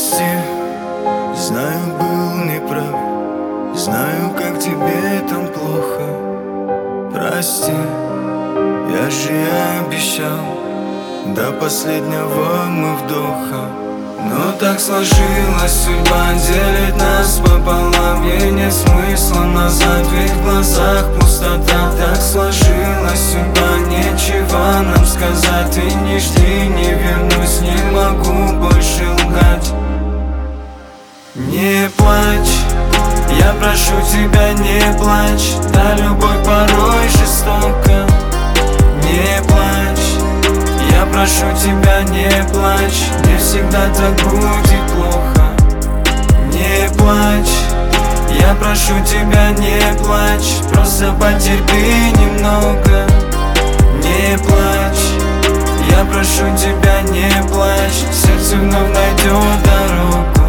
Прости, знаю, был неправ, знаю, как тебе там плохо. Прости, я же обещал до последнего мы вдоха. Но так сложилась судьба, делит нас пополам. Ей нет смысла назад, ведь в глазах пустота. Так сложилась судьба, нечего нам сказать. Ты не жди, не вернусь, не могу больше лгать. Не плачь, я прошу тебя, не плачь. Да, любовь порой жестока. Не плачь, я прошу тебя, не плачь. Не всегда так будет плохо. Не плачь, я прошу тебя, не плачь. Просто потерпи немного. Не плачь, я прошу тебя, не плачь. Сердце вновь найдет дорогу.